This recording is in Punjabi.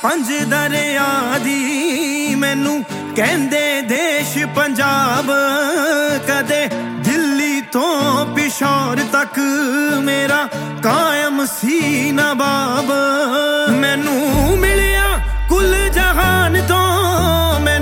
ਪੰਜ ਦਰਿਆ ਦੀ ਮੈਨੂੰ ਕਹਿੰਦੇ ਦੇਸ਼ ਪੰਜਾਬ ਕਦੇ ਦਿੱਲੀ ਤੋਂ ਪਿਸ਼ੌਰ ਤੱਕ ਮੇਰਾ ਕਾਇਮ ਸੀ ਨਵਾਬ